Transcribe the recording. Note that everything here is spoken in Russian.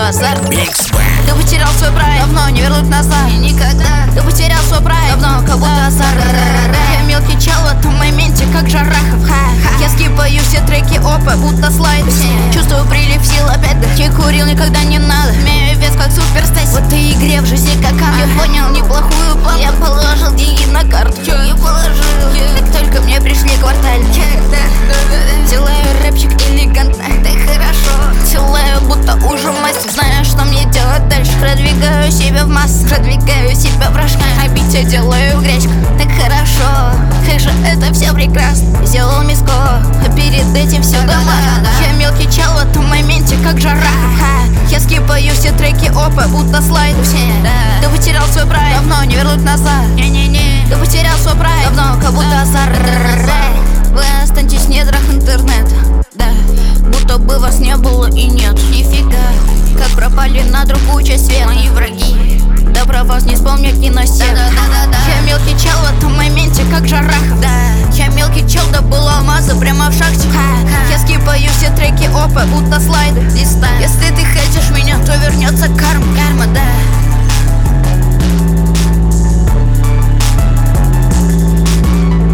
азарт. Big Swag. Ты потерял свой прайд, давно не вернуть назад. Никогда. Ты потерял свой прайд, давно как будто азарт. Я мелкий чел в этом моменте, как Жарахов. Я скипаю все треки опа, будто слайд. Чувствую прилив сил опять, да не курил никогда не надо. Имею вес как суперстейс, в этой игре в жизни как я понял неплохую плату. Я положил деньги на карту. Я положил. Как только мне пришли квартальники. Делаю рэпчик элегантно, да хорошо. Делаю будто уже мастер, знаю, что мне делать дальше. Продвигаю себя в массы, продвигаю себя в рожках. А бить я делаю гречку, так хорошо. Как же это все прекрасно. Сделал миско, а перед этим все домашно. Я мелкий чел в этом моменте, как Жарахов. Я скипаю все треки опа, будто слайд. Ты потерял свой прайд, давно не вернуть назад. Ты потерял свой прайд, давно как будто азарт. Вы останетесь в недрах интернета, да, будто бы вас не было и нет. Нифига, как пропали на другую часть света мои враги. Да про вас не вспомнят ни на сек. Я мелкий чел в этом моменте, как Жарахов. Я мелкий чел, добыл алмазы прямо в шахте. Я скипаю все треки опа, будто слайды. Если ты хотишь меня, то вернется карма. Карма, да.